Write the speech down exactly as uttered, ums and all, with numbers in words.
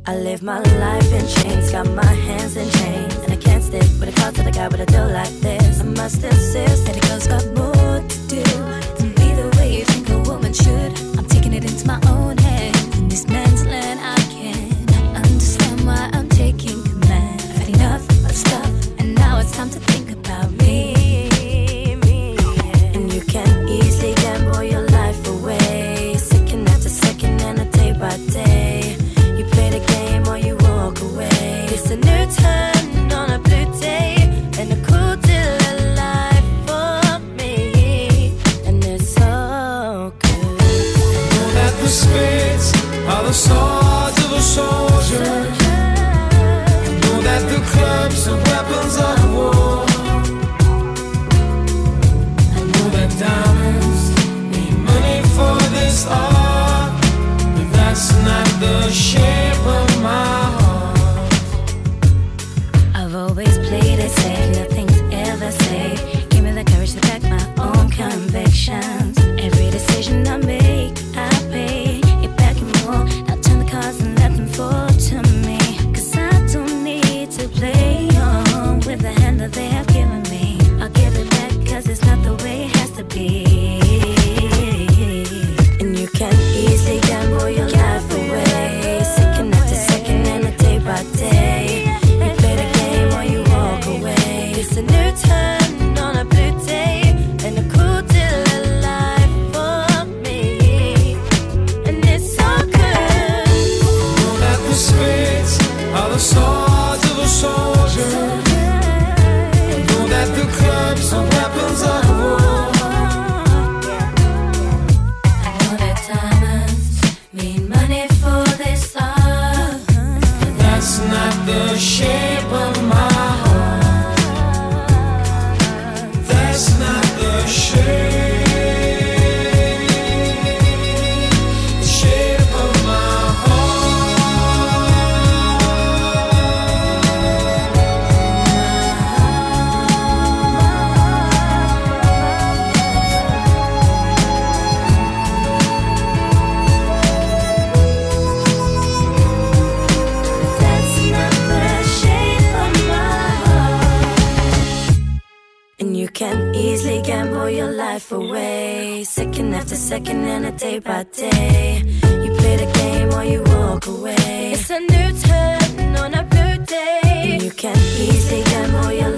I live my life in chains, got my hands in chains, and I can't stick with a cause that I got with a deal like this. I must insist that a girl's got more to do than be the way you think a woman should. I'm taking it into my own hands. In this man's land, I can't understand why I'm taking command. I've had enough of stuff, and now it's time to think about me. me yeah. And you can easily gamble your life away, second after second and a day by day. You play the game or you walk away. It's a new turn on a blue day and a cool deal of life for me, and it's so good. I know that the spades are the swords of a soldier. I know that the clubs are weapons of war. I know that diamonds need money for this art, but that's not the shape of my heart. I've always played it safe, nothing's ever safe. Give me the courage to back my own convictions. Every decision I make, I pay it back and more. I'll turn the cards and let them fall to me, cause I don't need to play on with the hand that they have given me. I'll give it back cause it's not the way it has to be. And you can easily gamble your life away, second after second and a day by day. You play the game or you walk away. It's a new turn on a blue day and a cool deal of life for me, and it's so good. I know that the spades are the swords of a soldier. I know that the clubs are weapons of war. I know that diamonds mean money for this art, But that's not the shape of my heart. That's not the shape, the shape of my that's not the shape of my heart. And you can easily gamble your life away, second after second and a day by day. You play the game or you walk away. It's a new turn on a blue day. And you can easily gamble your